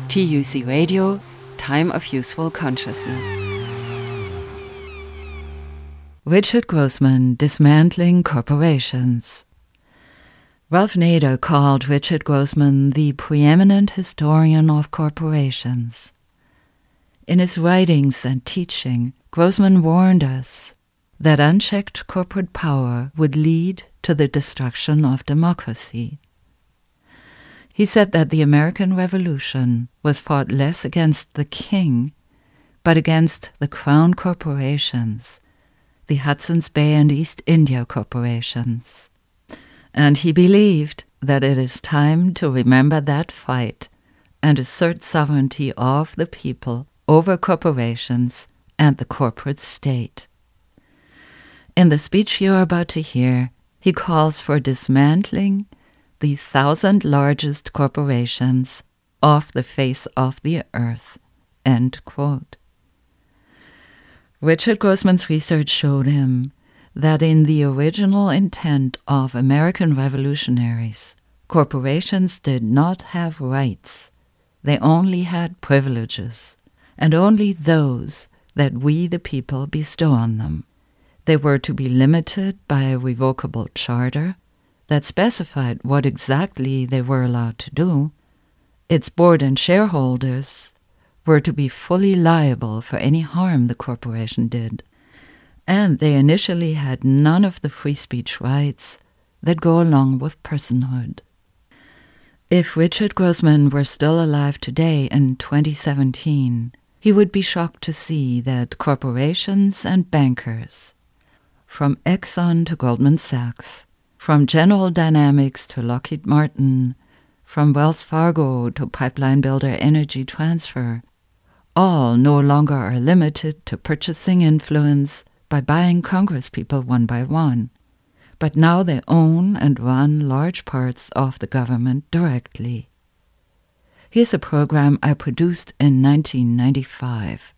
TUC Radio, Time of Useful Consciousness. Richard Grossman, Dismantling Corporations. Ralph Nader called Richard Grossman the preeminent historian of corporations. In his writings and teaching, Grossman warned us that unchecked corporate power would lead to the destruction of democracy. He said that the American Revolution was fought less against the king, but against the crown corporations, the Hudson's Bay and East India corporations. And he believed that it is time to remember that fight and assert sovereignty of the people over corporations and the corporate state. In the speech you're about to hear, he calls for dismantling the 1,000 largest corporations off the face of the earth. End quote. Richard Grossman's research showed him that in the original intent of American revolutionaries, corporations did not have rights. They only had privileges, and only those that we the people bestow on them. They were to be limited by a revocable charter that specified what exactly they were allowed to do. Its board and shareholders were to be fully liable for any harm the corporation did, and they initially had none of the free speech rights that go along with personhood. If Richard Grossman were still alive today in 2017, he would be shocked to see that corporations and bankers, from Exxon to Goldman Sachs, from General Dynamics to Lockheed Martin, from Wells Fargo to pipeline builder Energy Transfer, all no longer are limited to purchasing influence by buying congresspeople one by one, but now they own and run large parts of the government directly. Here's a program I produced in 1995.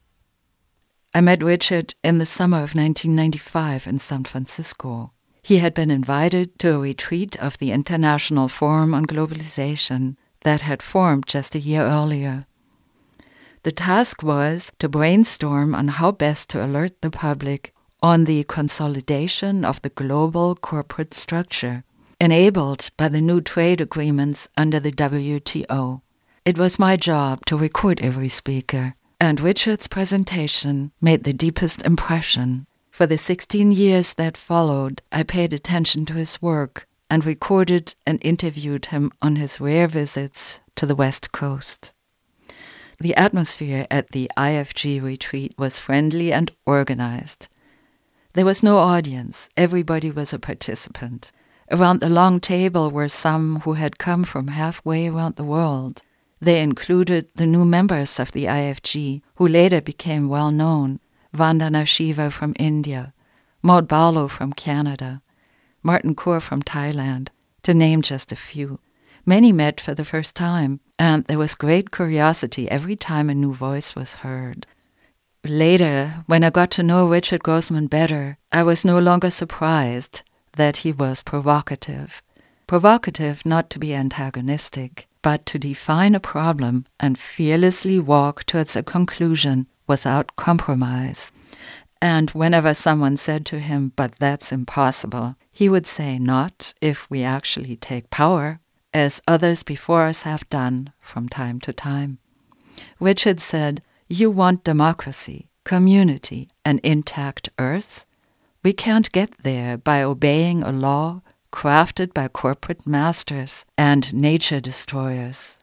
I met Richard in the summer of 1995 in San Francisco. He had been invited to a retreat of the International Forum on Globalization that had formed just a year earlier. The task was to brainstorm on how best to alert the public on the consolidation of the global corporate structure, enabled by the new trade agreements under the WTO. It was my job to record every speaker, and Richard's presentation made the deepest impression. For the 16 years that followed, I paid attention to his work and recorded and interviewed him on his rare visits to the West Coast. The atmosphere at the IFG retreat was friendly and organized. There was no audience. Everybody was a participant. Around the long table were some who had come from halfway around the world. They included the new members of the IFG, who later became well known: Vandana Shiva from India, Maud Barlow from Canada, Martin Kaur from Thailand, to name just a few. Many met for the first time, and there was great curiosity every time a new voice was heard. Later, when I got to know Richard Grossman better, I was no longer surprised that he was provocative. Provocative not to be antagonistic, but to define a problem and fearlessly walk towards a conclusion without compromise. And whenever someone said to him, "But that's impossible," he would say, "Not if we actually take power, as others before us have done from time to time." Richard said, "You want democracy, community, an intact earth? We can't get there by obeying a law crafted by corporate masters and nature destroyers."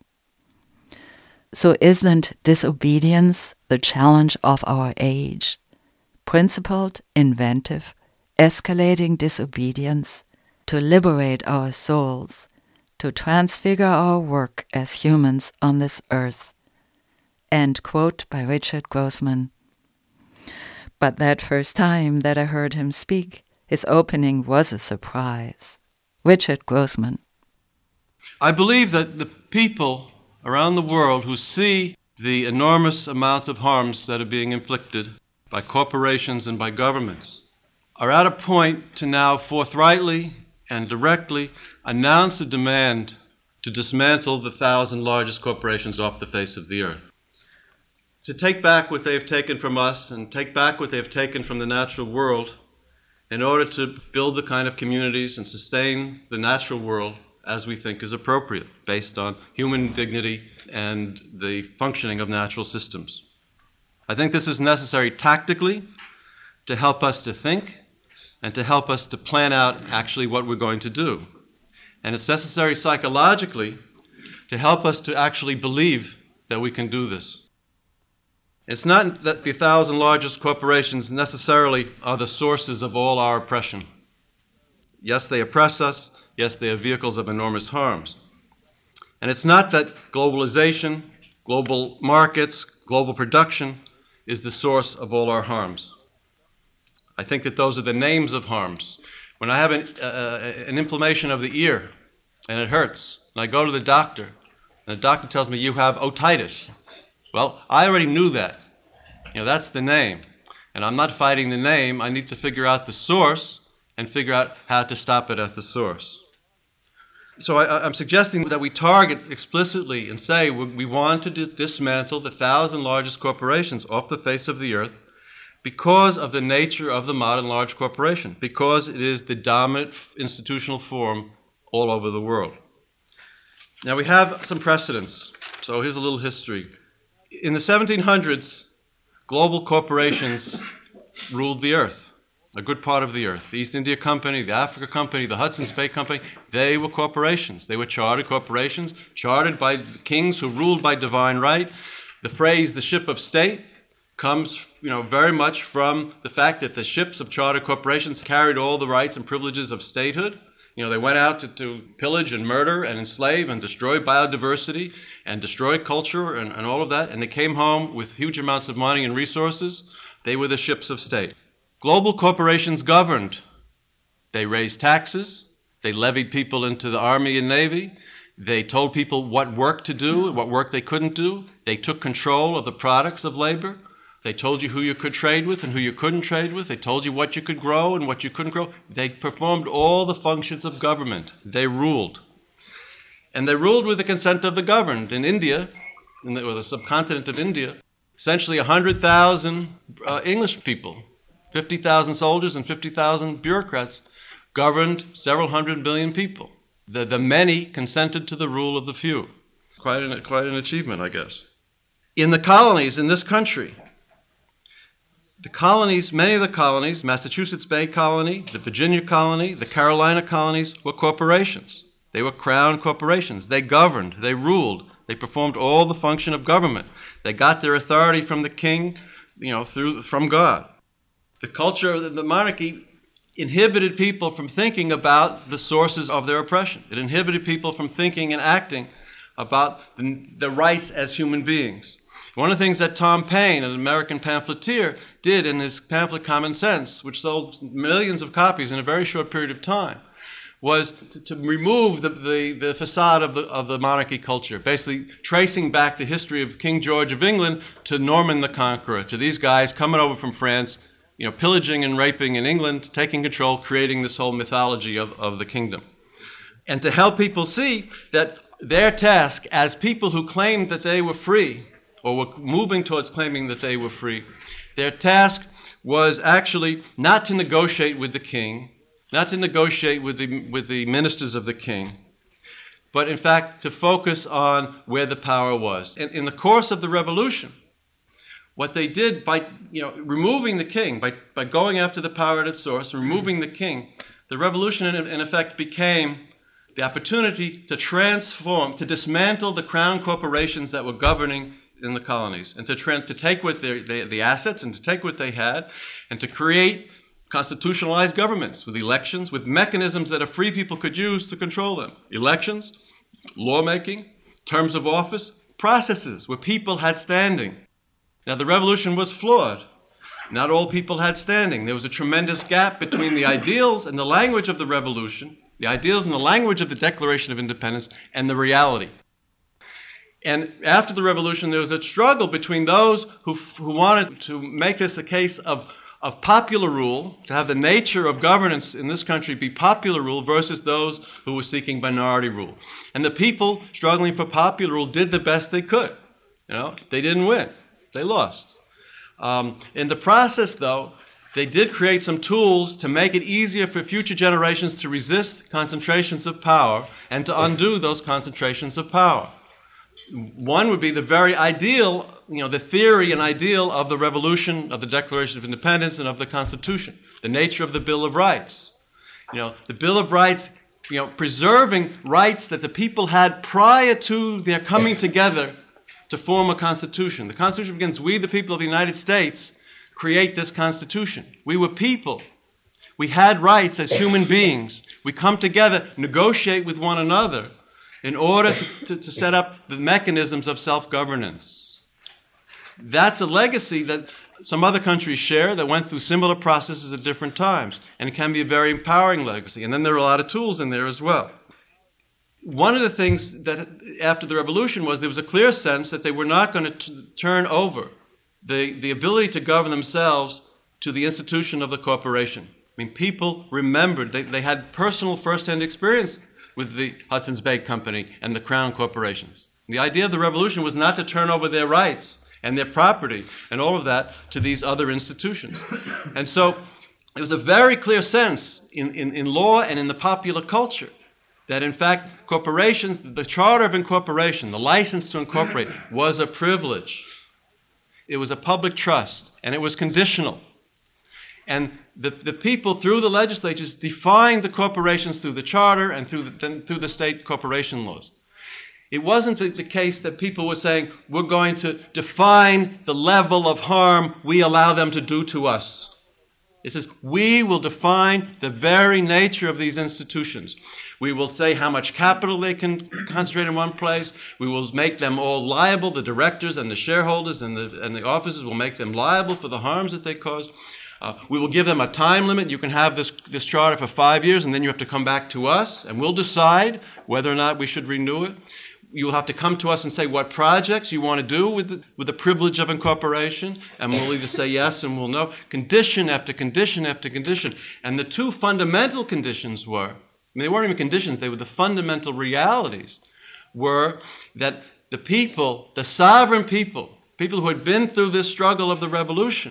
So isn't disobedience the challenge of our age? Principled, inventive, escalating disobedience to liberate our souls, to transfigure our work as humans on this earth. End quote by Richard Grossman. But that first time that I heard him speak, his opening was a surprise. Richard Grossman. I believe that the people around the world who see the enormous amounts of harms that are being inflicted by corporations and by governments are at a point to now forthrightly and directly announce a demand to dismantle the 1,000 largest corporations off the face of the earth. To take back what they have taken from us and take back what they have taken from the natural world in order to build the kind of communities and sustain the natural world as we think is appropriate, based on human dignity and the functioning of natural systems. I think this is necessary tactically to help us to think and to help us to plan out actually what we're going to do. And it's necessary psychologically to help us to actually believe that we can do this. It's not that the 1,000 largest corporations necessarily are the sources of all our oppression. Yes, they oppress us. Yes, they are vehicles of enormous harms. And it's not that globalization, global markets, global production is the source of all our harms. I think that those are the names of harms. When I have an inflammation of the ear and it hurts, and I go to the doctor, and the doctor tells me, you have otitis. Well, I already knew that. That's the name. And I'm not fighting the name. I need to figure out the source and figure out how to stop it at the source. So I'm suggesting that we target explicitly and say we want to dismantle the 1,000 largest corporations off the face of the earth because of the nature of the modern large corporation, because it is the dominant institutional form all over the world. Now we have some precedents. So here's a little history. In the 1700s, global corporations ruled the earth, a good part of the earth. The East India Company, the Africa Company, the Hudson's Bay Company, they were corporations. They were chartered corporations, chartered by kings who ruled by divine right. The phrase, the ship of state, comes very much from the fact that the ships of chartered corporations carried all the rights and privileges of statehood. They went out to pillage and murder and enslave and destroy biodiversity and destroy culture and all of that. And they came home with huge amounts of money and resources. They were the ships of state. Global corporations governed. They raised taxes. They levied people into the army and navy. They told people what work to do and what work they couldn't do. They took control of the products of labor. They told you who you could trade with and who you couldn't trade with. They told you what you could grow and what you couldn't grow. They performed all the functions of government. They ruled. And they ruled with the consent of the governed. In India, or the subcontinent of India, essentially 100,000 English people, 50,000 soldiers and 50,000 bureaucrats governed several hundred million people. The many consented to the rule of the few. Quite an achievement, I guess. In the colonies in this country, many of the colonies, Massachusetts Bay Colony, the Virginia Colony, the Carolina colonies, were corporations. They were crown corporations. They governed. They ruled. They performed all the function of government. They got their authority from the king, from God. The culture of the monarchy inhibited people from thinking about the sources of their oppression. It inhibited people from thinking and acting about the rights as human beings. One of the things that Tom Paine, an American pamphleteer, did in his pamphlet Common Sense, which sold millions of copies in a very short period of time, was to remove the facade of the monarchy culture, basically tracing back the history of King George of England to Norman the Conqueror, to these guys coming over from France, pillaging and raping in England, taking control, creating this whole mythology of the kingdom. And to help people see that their task as people who claimed that they were free, or were moving towards claiming that they were free, their task was actually not to negotiate with the king, not to negotiate with the ministers of the king, but in fact to focus on where the power was. And in the course of the revolution, what they did by removing the king, by going after the power at its source, removing the king, the revolution in effect became the opportunity to transform, to dismantle the crown corporations that were governing in the colonies, and to take what the assets and to take what they had, and to create constitutionalized governments with elections, with mechanisms that a free people could use to control them. Elections, lawmaking, terms of office, processes where people had standing. Now the revolution was flawed. Not all people had standing. There was a tremendous gap between the ideals and the language of the revolution, the ideals and the language of the Declaration of Independence, and the reality. And after the revolution, there was a struggle between those who wanted to make this a case of of popular rule, to have the nature of governance in this country be popular rule versus those who were seeking minority rule. And the people struggling for popular rule did the best they could. They didn't win. They lost. In the process, though, they did create some tools to make it easier for future generations to resist concentrations of power and to undo those concentrations of power. One would be the very ideal, the theory and ideal of the Revolution, of the Declaration of Independence, and of the Constitution, the nature of the Bill of Rights. The Bill of Rights, preserving rights that the people had prior to their coming together to form a Constitution. The Constitution begins, we, the people of the United States, create this Constitution. We were people. We had rights as human beings. We come together, negotiate with one another in order to set up the mechanisms of self-governance. That's a legacy that some other countries share that went through similar processes at different times, and it can be a very empowering legacy. And then there are a lot of tools in there as well. One of the things that after the revolution was there was a clear sense that they were not going to turn over the ability to govern themselves to the institution of the corporation. People remembered, they had personal first-hand experience with the Hudson's Bay Company and the Crown corporations. The idea of the revolution was not to turn over their rights and their property and all of that to these other institutions. And so there was a very clear sense in law and in the popular culture that in fact corporations, the charter of incorporation, the license to incorporate, was a privilege. It was a public trust, and it was conditional. And the people, through the legislatures, defined the corporations through the charter and through the state corporation laws. It wasn't the case that people were saying, we're going to define the level of harm we allow them to do to us. It says, we will define the very nature of these institutions. We will say how much capital they can concentrate in one place. We will make them all liable, the directors and the shareholders and the officers will make them liable for the harms that they caused. We will give them a time limit. You can have this charter for 5 years, and then you have to come back to us, and we'll decide whether or not we should renew it. You'll have to come to us and say what projects you want to do with the privilege of incorporation, and we'll either say yes and we'll no. Condition after condition after condition. And the two fundamental conditions were, they weren't even conditions, they were the fundamental realities, were that the people, the sovereign people who had been through this struggle of the revolution,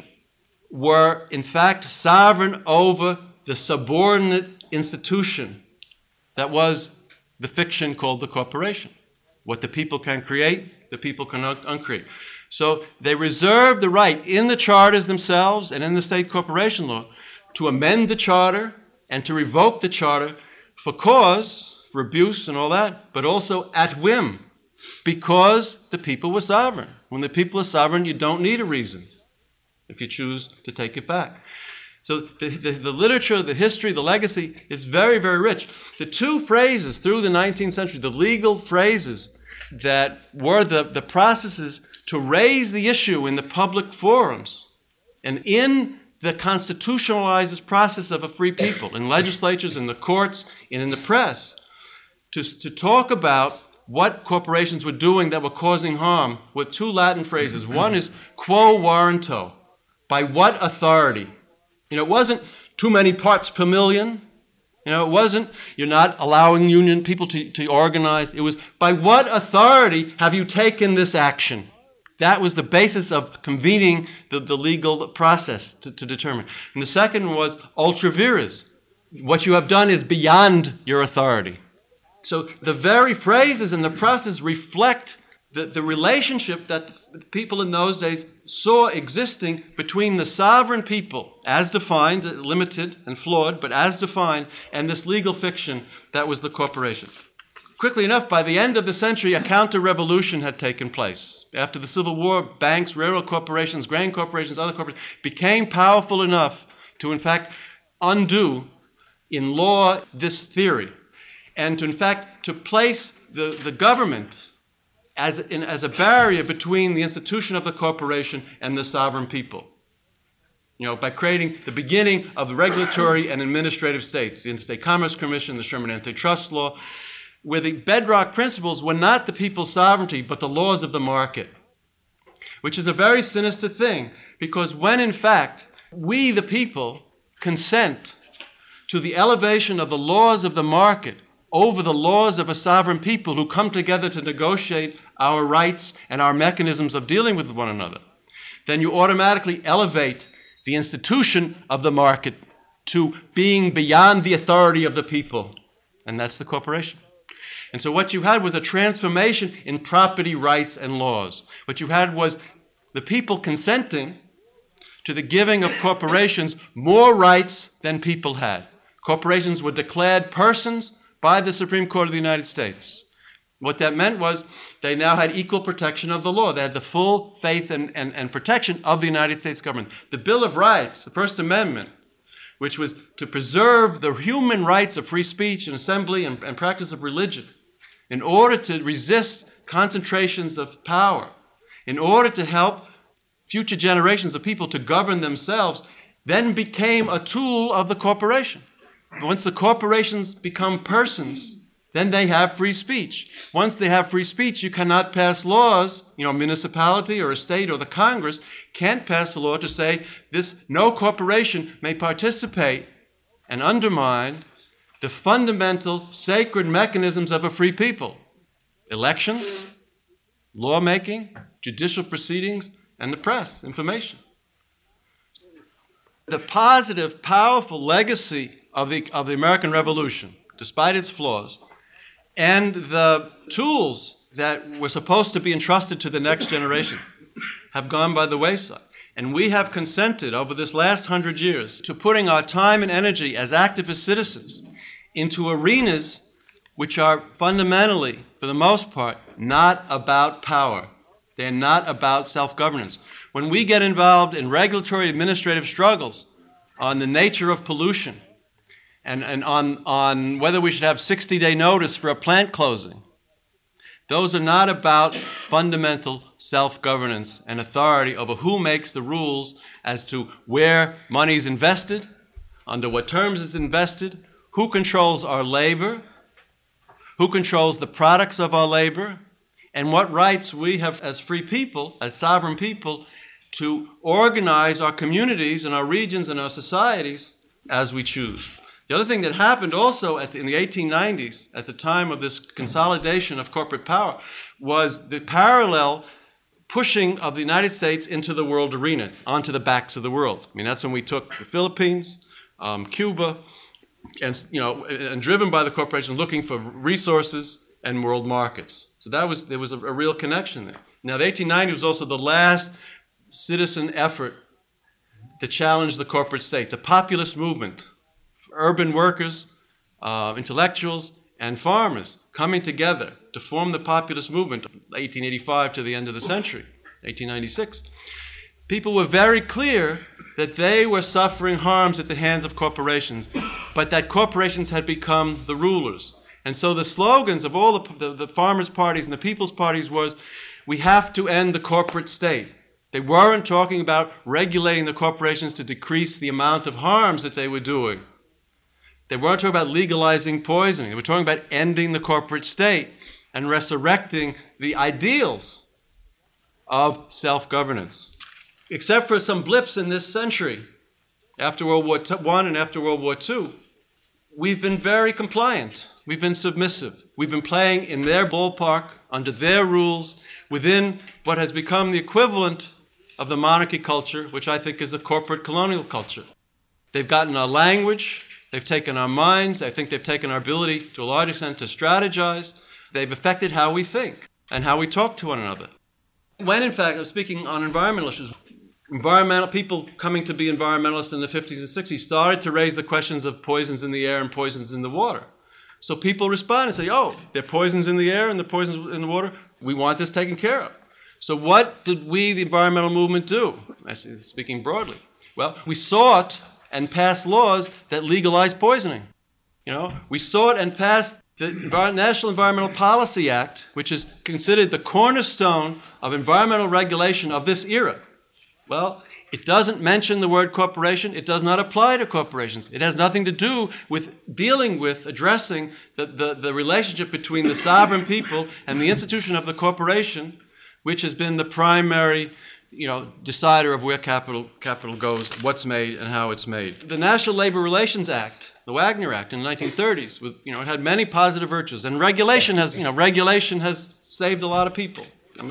were in fact sovereign over the subordinate institution that was the fiction called the corporation. What the people can create, the people can uncreate. So they reserved the right in the charters themselves and in the state corporation law to amend the charter and to revoke the charter for cause, for abuse and all that, but also at whim, because the people were sovereign. When the people are sovereign, you don't need a reason if you choose to take it back. So the literature, the history, the legacy is very, very rich. The two phrases through the 19th century, the legal phrases that were the processes to raise the issue in the public forums and in the constitutionalized process of a free people, in legislatures, in the courts, and in the press, to talk about what corporations were doing that were causing harm with two Latin phrases. One is quo warranto, by what authority? It wasn't too many parts per million. It wasn't, you're not allowing union people to organize. It was, by what authority have you taken this action? That was the basis of convening the legal process to determine. And the second was ultra vires. What you have done is beyond your authority. So the very phrases in the process reflect the relationship that the people in those days saw existing between the sovereign people, as defined, limited and flawed, but as defined, and this legal fiction that was the corporation. Quickly enough, by the end of the century, a counter-revolution had taken place. After the Civil War, banks, railroad corporations, grain corporations, other corporations became powerful enough to, in fact, undo in law this theory, and to, in fact, to place the government as a barrier between the institution of the corporation and the sovereign people. By creating the beginning of the regulatory and administrative state, the Interstate Commerce Commission, the Sherman Antitrust Law, where the bedrock principles were not the people's sovereignty, but the laws of the market, which is a very sinister thing, because when, in fact, we, the people, consent to the elevation of the laws of the market over the laws of a sovereign people who come together to negotiate our rights and our mechanisms of dealing with one another, then you automatically elevate the institution of the market to being beyond the authority of the people, and that's the corporation. And so what you had was a transformation in property rights and laws. What you had was the people consenting to the giving of corporations more rights than people had. Corporations were declared persons by the Supreme Court of the United States. What that meant was they now had equal protection of the law. They had the full faith and protection of the United States government. The Bill of Rights, the First Amendment, which was to preserve the human rights of free speech and assembly and practice of religion, in order to resist concentrations of power, in order to help future generations of people to govern themselves, then became a tool of the corporation. Once the corporations become persons, then they have free speech. Once they have free speech, you cannot pass laws. A municipality or a state or the Congress can't pass a law to say no corporation may participate and undermine the fundamental sacred mechanisms of a free people. Elections, lawmaking, judicial proceedings, and the press, information. The positive, powerful legacy of the American Revolution, despite its flaws, and the tools that were supposed to be entrusted to the next generation have gone by the wayside. And we have consented over this last 100 years to putting our time and energy as activist citizens into arenas which are fundamentally, for the most part, not about power. They're not about self-governance. When we get involved in regulatory administrative struggles on the nature of pollution and on whether we should have 60-day notice for a plant closing, those are not about fundamental self-governance and authority over who makes the rules as to where money is invested, under what terms it's invested, who controls our labor, who controls the products of our labor, and what rights we have as free people, as sovereign people, to organize our communities and our regions and our societies as we choose. The other thing that happened also in the 1890s, at the time of this consolidation of corporate power, was the parallel pushing of the United States into the world arena, onto the backs of the world. That's when we took the Philippines, Cuba, and driven by the corporation looking for resources and world markets. So there was a real connection there. Now, the 1890s was also the last citizen effort to challenge the corporate state, the populist movement, urban workers, intellectuals, and farmers coming together to form the populist movement, 1885 to the end of the century, 1896. People were very clear that they were suffering harms at the hands of corporations, but that corporations had become the rulers. And so the slogans of all the farmers' parties and the people's parties was, we have to end the corporate state. They weren't talking about regulating the corporations to decrease the amount of harms that they were doing. They weren't talking about legalizing poisoning. They were talking about ending the corporate state and resurrecting the ideals of self-governance. Except for some blips in this century, after World War I and after World War II, we've been very compliant. We've been submissive. We've been playing in their ballpark, under their rules, within what has become the equivalent of the monarchy culture, which I think is a corporate colonial culture. They've gotten our language. They've taken our minds. I think they've taken our ability, to a large extent, to strategize. They've affected how we think and how we talk to one another. When, in fact, I'm speaking on environmental issues, environmental people coming to be environmentalists in the 50s and 60s started to raise the questions of poisons in the air and poisons in the water. So people respond and say, there are poisons in the air and the poisons in the water. We want this taken care of. So what did we, the environmental movement, do? Speaking broadly. Well, we sought and passed laws that legalized poisoning. We sought and passed the National Environmental Policy Act, which is considered the cornerstone of environmental regulation of this era. Well, it doesn't mention the word corporation. It does not apply to corporations. It has nothing to do with addressing the relationship between the sovereign people and the institution of the corporation, which has been the primary decider of where capital goes, what's made, and how it's made. The National Labor Relations Act, the Wagner Act in the 1930s, it had many positive virtues, and regulation has saved a lot of people.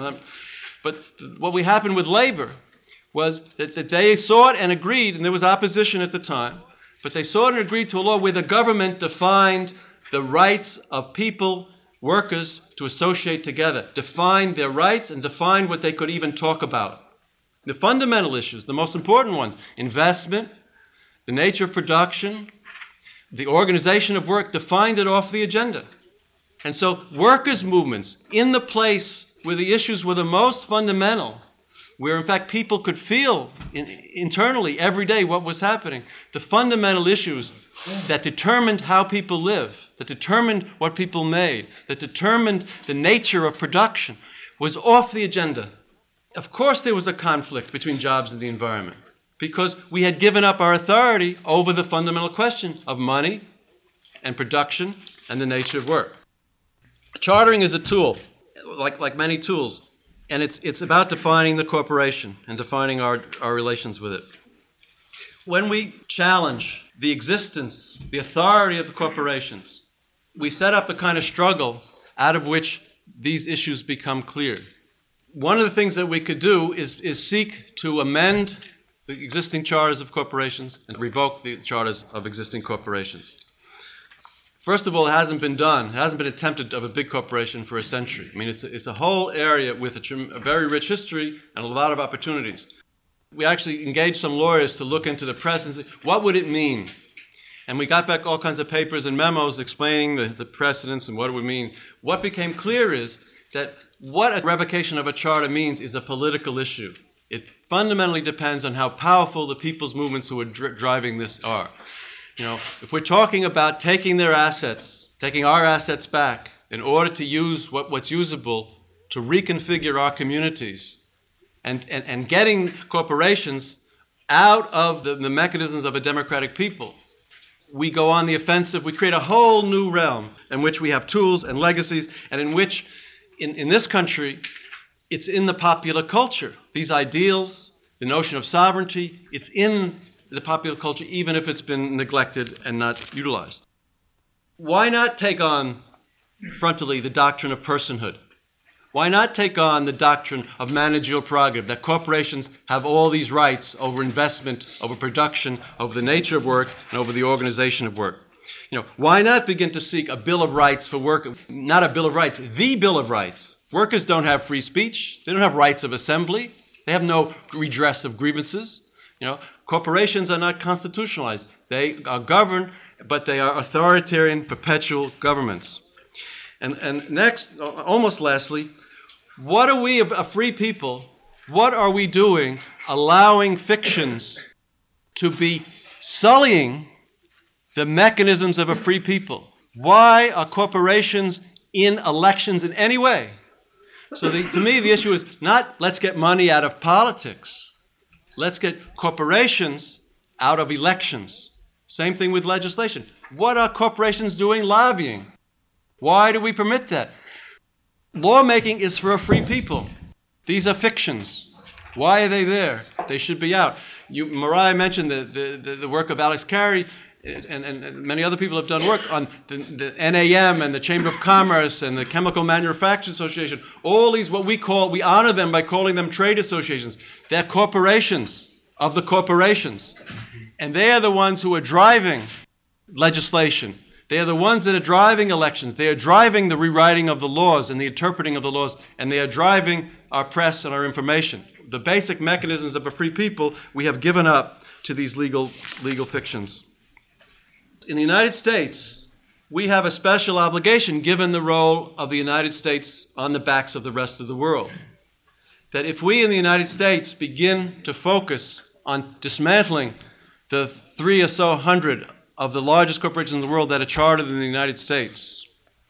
But what happened with labor was that they sought and agreed, and there was opposition at the time, but they sought and agreed to a law where the government defined the rights of people, workers, to associate together, defined their rights and defined what they could even talk about. The fundamental issues, the most important ones, investment, the nature of production, the organization of work, defined it off the agenda. And so workers' movements, in the place where the issues were the most fundamental, where in fact people could feel internally every day what was happening, the fundamental issues that determined how people live, that determined what people made, that determined the nature of production, was off the agenda. Of course there was a conflict between jobs and the environment, because we had given up our authority over the fundamental question of money and production and the nature of work. Chartering is a tool, like many tools, and it's about defining the corporation and defining our relations with it. When we challenge the existence, the authority of the corporations, we set up the kind of struggle out of which these issues become clear. One of the things that we could do is seek to amend the existing charters of corporations and revoke the charters of existing corporations. First of all, it hasn't been done. It hasn't been attempted of a big corporation for a century. I mean, it's a whole area with a very rich history and a lot of opportunities. We actually engaged some lawyers to look into the precedents. What would it mean? And we got back all kinds of papers and memos explaining the precedents and what it would mean. What became clear is that what a revocation of a charter means is a political issue. It fundamentally depends on how powerful the people's movements who are driving this are. If we're talking about taking our assets back in order to use what's usable to reconfigure our communities and getting corporations out of the mechanisms of a democratic people, we go on the offensive. We create a whole new realm in which we have tools and legacies, and in which, in this country, it's in the popular culture. These ideals, the notion of sovereignty, it's in the popular culture, even if it's been neglected and not utilized. Why not take on frontally the doctrine of personhood? Why not take on the doctrine of managerial prerogative, that corporations have all these rights over investment, over production, over the nature of work, and over the organization of work? Why not begin to seek a Bill of Rights for work? Not a Bill of Rights, the Bill of Rights. Workers don't have free speech. They don't have rights of assembly. They have no redress of grievances. Corporations are not constitutionalized. They are governed, but they are authoritarian, perpetual governments. And next, almost lastly, what are we, a free people, what are we doing allowing fictions to be sullying the mechanisms of a free people? Why are corporations in elections in any way? So to me, the issue is not let's get money out of politics. Let's get corporations out of elections. Same thing with legislation. What are corporations doing lobbying? Why do we permit that? Lawmaking is for a free people. These are fictions. Why are they there? They should be out. Mariah mentioned the work of Alex Carey, and many other people have done work on the NAM and the Chamber of Commerce and the Chemical Manufacturers Association. All these, we honor them by calling them trade associations. They're corporations of the corporations. And they are the ones who are driving legislation. They are the ones that are driving elections. They are driving the rewriting of the laws and the interpreting of the laws, and they are driving our press and our information. The basic mechanisms of a free people we have given up to these legal fictions. In the United States, we have a special obligation, given the role of the United States on the backs of the rest of the world, that if we in the United States begin to focus on dismantling the 300 or so of the largest corporations in the world that are chartered in the United States,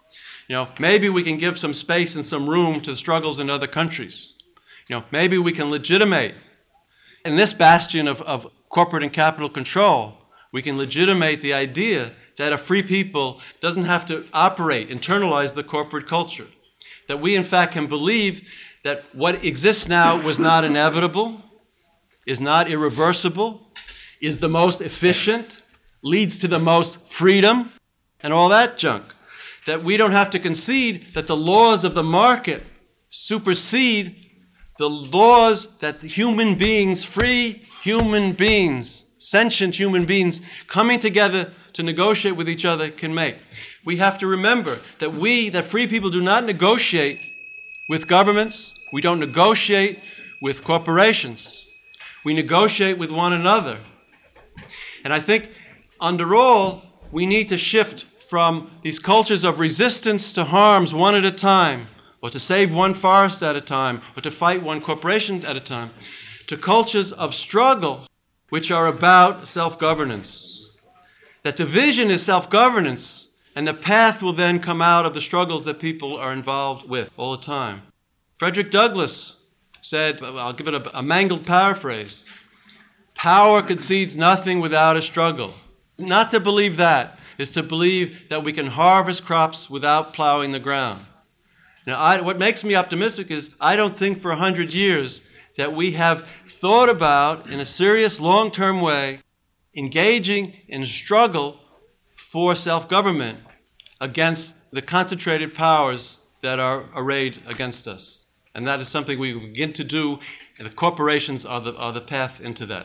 maybe we can give some space and some room to struggles in other countries. Maybe we can legitimate, in this bastion of corporate and capital control, we can legitimate the idea that a free people doesn't have to internalize the corporate culture. That we, in fact, can believe that what exists now was not inevitable, is not irreversible, is the most efficient, leads to the most freedom, and all that junk. That we don't have to concede that the laws of the market supersede the laws that human beings, free human beings, sentient human beings, coming together to negotiate with each other can make. We have to remember that free people do not negotiate with governments. We don't negotiate with corporations. We negotiate with one another. And I think, under all, we need to shift from these cultures of resistance to harms one at a time, or to save one forest at a time, or to fight one corporation at a time, to cultures of struggle, which are about self-governance. That the vision is self-governance, and the path will then come out of the struggles that people are involved with all the time. Frederick Douglass said, I'll give it a mangled paraphrase, power concedes nothing without a struggle. Not to believe that is to believe that we can harvest crops without plowing the ground. Now, what makes me optimistic is I don't think for 100 years that we have thought about, in a serious long-term way, engaging in a struggle for self-government against the concentrated powers that are arrayed against us. And that is something we begin to do, and the corporations are the path into that.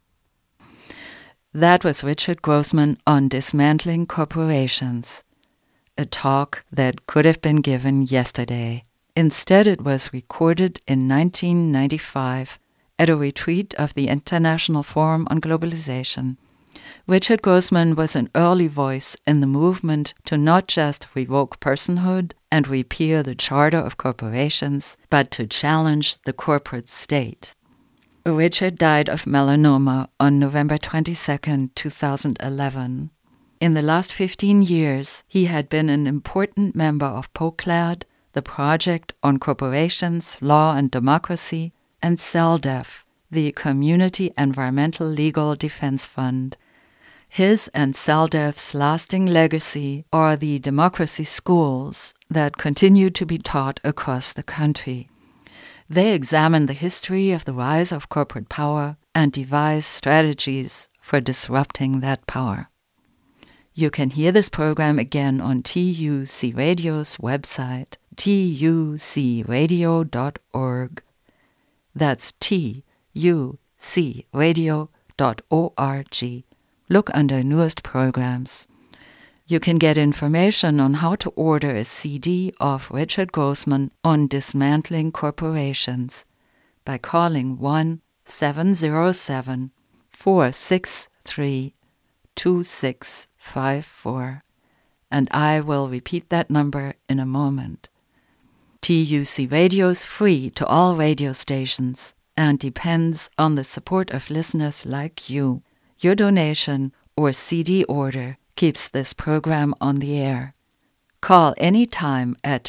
That was Richard Grossman on dismantling corporations. A talk that could have been given yesterday. Instead, it was recorded in 1995 at a retreat of the International Forum on Globalization. Richard Grossman was an early voice in the movement to not just revoke personhood and repeal the charter of corporations, but to challenge the corporate state. Richard died of melanoma on November 22, 2011. In the last 15 years, he had been an important member of POCLAD, the Project on Corporations, Law and Democracy, and CELDEF, the Community Environmental Legal Defense Fund. His and CELDEF's lasting legacy are the democracy schools that continue to be taught across the country. They examine the history of the rise of corporate power and devise strategies for disrupting that power. You can hear this program again on TUC Radio's website, tucradio.org. That's tucradio.org. Look under newest programs. You can get information on how to order a CD of Richard Grossman on dismantling corporations by calling 1-707-463-2654. And I will repeat that number in a moment. TUC Radio is free to all radio stations and depends on the support of listeners like you. Your donation or CD order keeps this program on the air. Call anytime at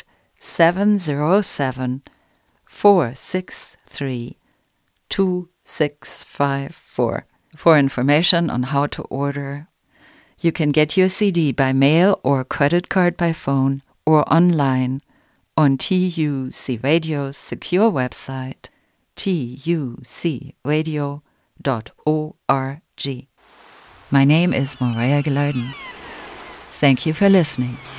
707-463-2654 for information on how to order. You can get your CD by mail or credit card by phone or online on TUC Radio's secure website, tucradio.org. My name is Maria Gilardin. Thank you for listening.